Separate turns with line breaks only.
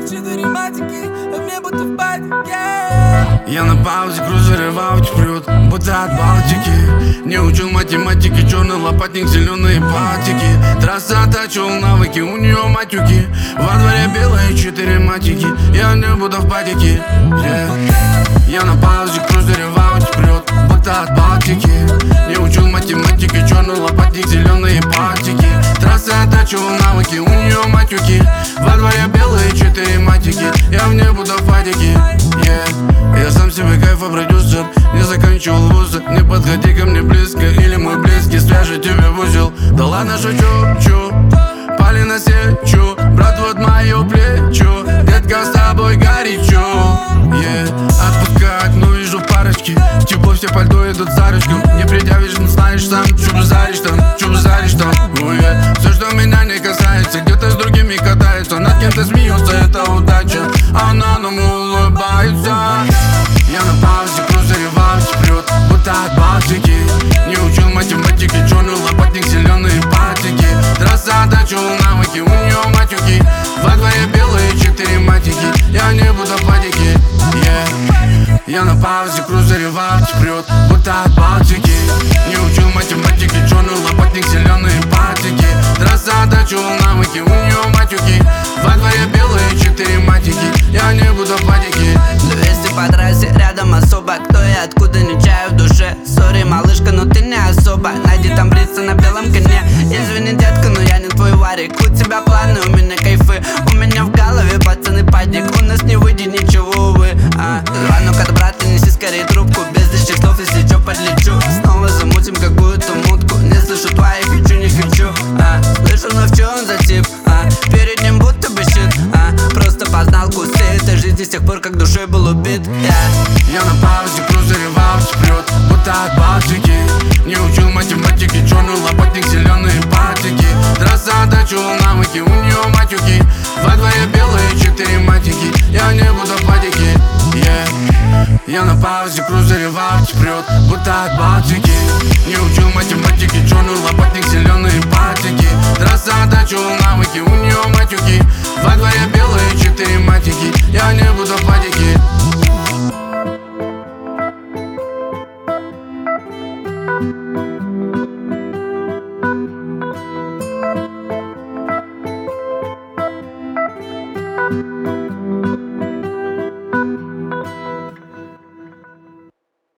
4 матики, а мне будто в патике.
Я на паузе, крузеры в ауте прет, будто от Балтики. Не учил математики, черный лопатник, зеленые патики. Трасса оттачивал навыки, у нее матюки. Во дворе белые 4 матики, я не буду в патике. Я на паузе, крузеры в ауте прет, будто от Балтики. Не учил математики, черный лопатник, зеленые патики. Трасса оттачивал навыки, у нее матюки. Во дворе белые 4 матики, я в не буду в патике. Я сам себе кайфа-продюсер, не заканчивал вузы. Не подходи ко мне близко, или мой близкий свяжет тебя в узел. Да ладно, шучу, пали на сечу. Брат, вот мое плечо, детка, с тобой горячо. Отпускать, но вижу парочки. Тепло, все пальто идут за ручком. Не предъявишь, но знаешь сам, чё базаришь там, Все, что меня не касается, где-то с другими катается. Над кем-то смеются, это удача, она нам улыбается. Я на паузе, крузере в ауте прет, будто от Балтики. Не учил математики, черный лопатник, зеленые патики. Трасса оттачивал навыки, у нее матюки. Во дворе белые 4 матики, я не буду в патике. Я на паузе, крузере в ауте прет, будто от Балтики. Не учил математики, черный лопатник, зеленые патики. Трасса оттачивал навыки, у нее матюки. Во дворе белые 4 матики, я не буду в патике.
200 по трассе, рядом особо. Кто и откуда, не чаю в душе. Сори, малышка, но ты не особо. Найди там брица на белом коне. Извини, детка, но я не твой варик. У тебя планы, у меня кайфы. У меня в голове пацаны падик. У нас не выйдет ничего, увы. Звонок от брата, неси скорее трубку. Без лишних слов, если чё, подлечу. Снова замутим какую-то мутку. Не слышу твоих, хочу, не хочу. Слышу, но в чём за тип? Перед ним будто бы щит. Просто познал кусы этой жизни с тех пор, как душой был убит.
Я на паузе, крузере в ауте прет, будто от Балтики. Не учил математики, черный лопатник, зеленые патики. Трасса оттачивал навыки, у нее матюки. Во дворе белые 4 матики, я не буду в патике. Я на паузе, крузере в ауте прет, будто от Балтики. Не учил математики, черный лопатник, зеленые патики. Трасса оттачивал навыки, у нее матюки. Во дворе белые 4 матики, я не буду в патике.